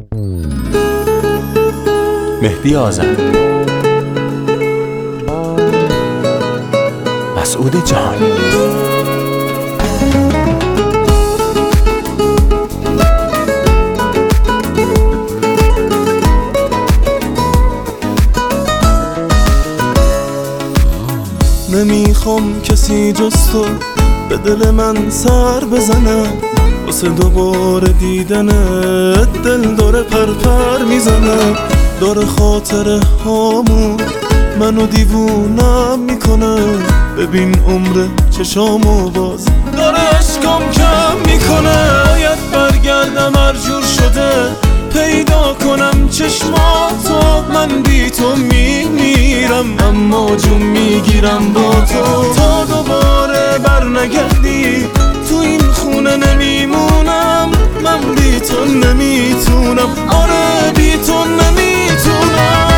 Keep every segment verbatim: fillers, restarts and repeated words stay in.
مهدی آذر، مسعود جهانی. نمیخوام کسی جز تو به دل من سر بزنه، واسه دوباره دیدنت دل داره پرپر میزنه. داره خاطره هامون منو دیوونم میکنه، ببین عمر چشامو باز داره عشقم کم میکنه. باید برگردم هر جور شده پیدا کنم چشماتو، من بی تو میمیرم اما جون میگیرم با تو. تا دوباره برنگردی تو این خونه نمیمونم، من بی تو نمیتونم، آره بی تو نمیتونم.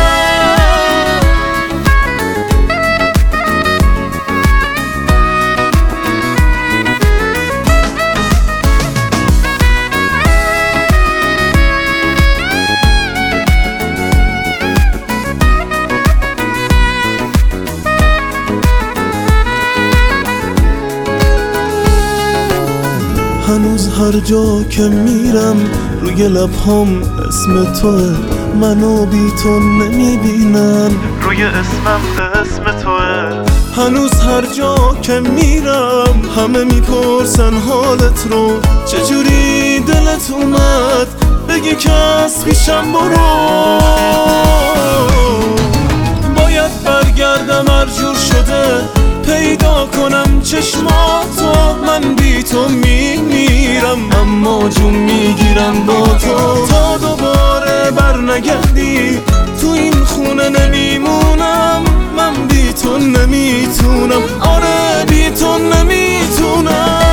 هنوز هر جا که میرم روی لبهام اسم توه، منو بی تو نمیبینم، روی اسمم اسم توه. هنوز هر جا که میرم همه میپرسن حالت رو، چجوری دلت اومد بگی که از پیشم برو. باید برگردم هر جور شده پیدا کنم چشماتو، من بی تو میمیرم اما جون میگیرم با تو. تا دوباره برنگردی تو این خونه نمیمونم، من بی تو نمیتونم، آره بی تو نمیتونم.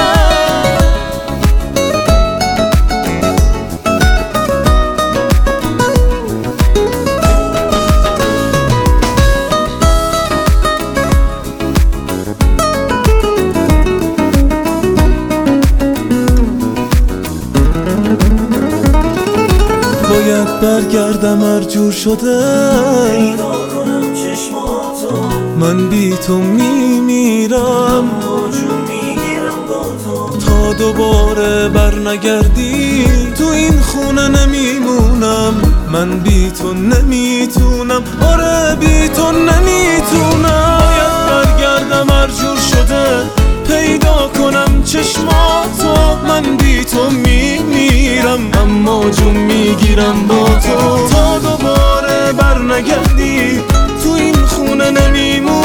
باید برگردم هر جور شده پیدا کنم چشماتو، من بی تو میمیرم جون میگیرم با تو. تا دوباره برنگردی تو این خونه نمیمونم، من بی تو نمیتونم، آره بی تو نمیتونم. باید برگردم هر جور شده پیدا کنم چشماتو، من بی تو میمیرم اما جون میگیرم با تو. تا دوباره برنگردی تو این خونه نمیمونم،